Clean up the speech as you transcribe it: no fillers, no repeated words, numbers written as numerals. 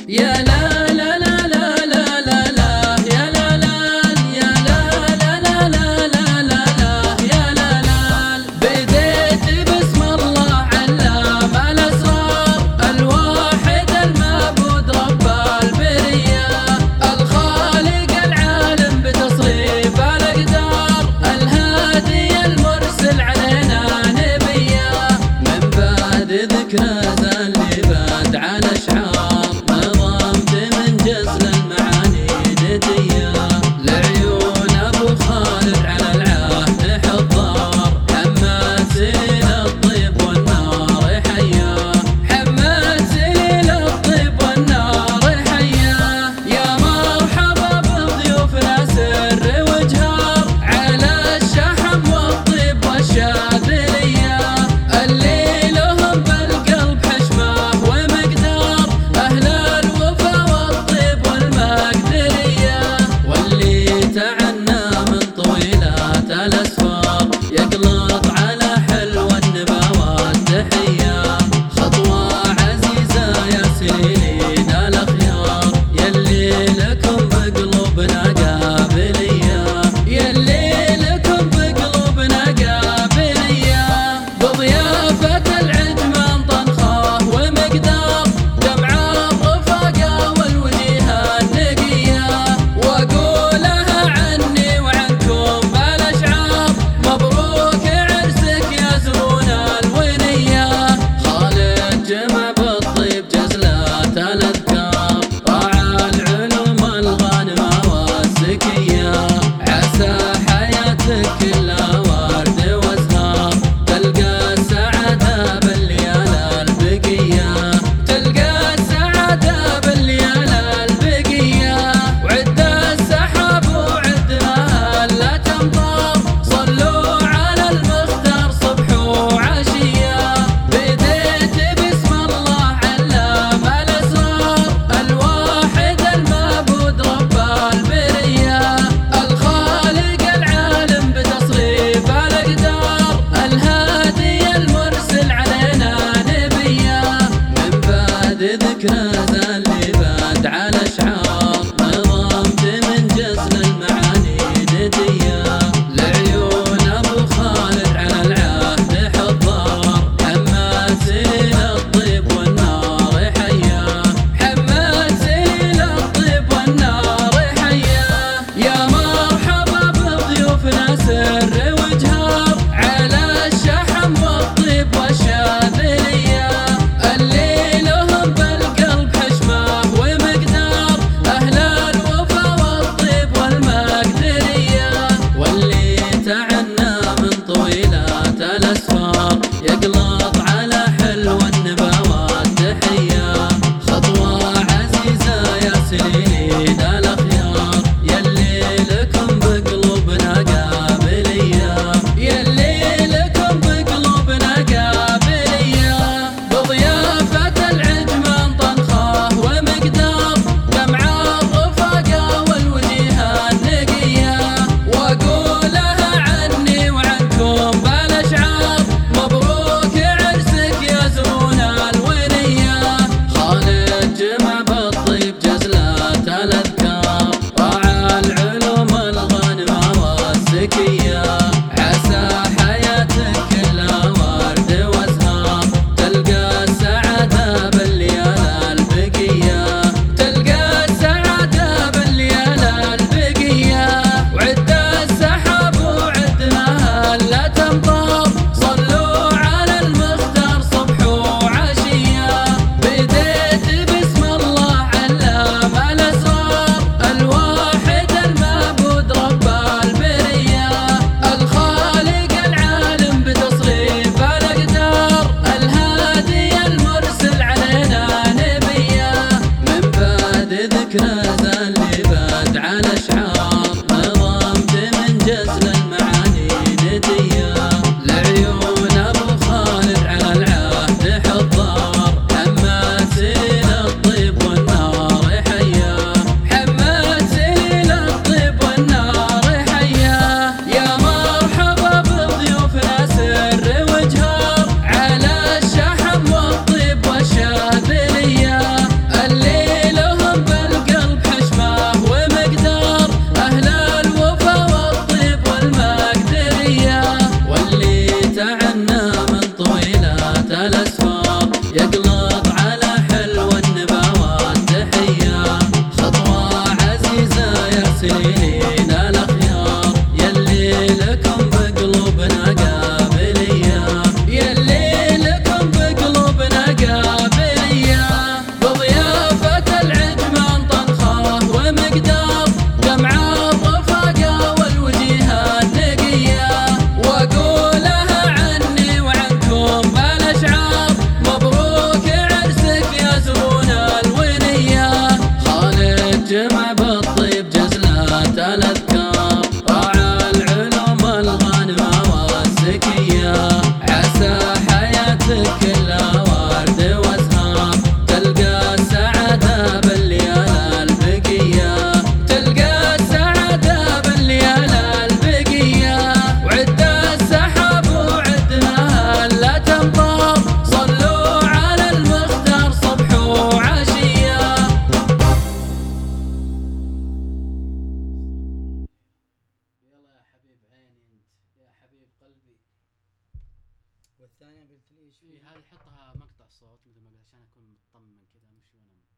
يا لا لا لا لا لا لا لا يا لا لا يا لا لا لا لا لا لا يا لا لا بديت باسم الله علام الأسرار الواحد المعبود رب البرية الخالق العالم بتصريف الأقدار الهادي المرسل علينا نبيا من بعد ذكرى اللي بات على أشعار اللي بات على أشعار نظمت من جزل المعاني ندية لعيون أبو خالد على العهد حضار حماد سيل الطيب والنار حيا حماد سيل الطيب والنار حيا يا مرحبا بضيوفنا سر وجهار على الشحم والطيب والشاذلية اللي والثانيه قلت لي ايش في فيها؟ هذه حطها مقطع صوت مثل ما قلت عشان اكون مطمن كذا امشي وانا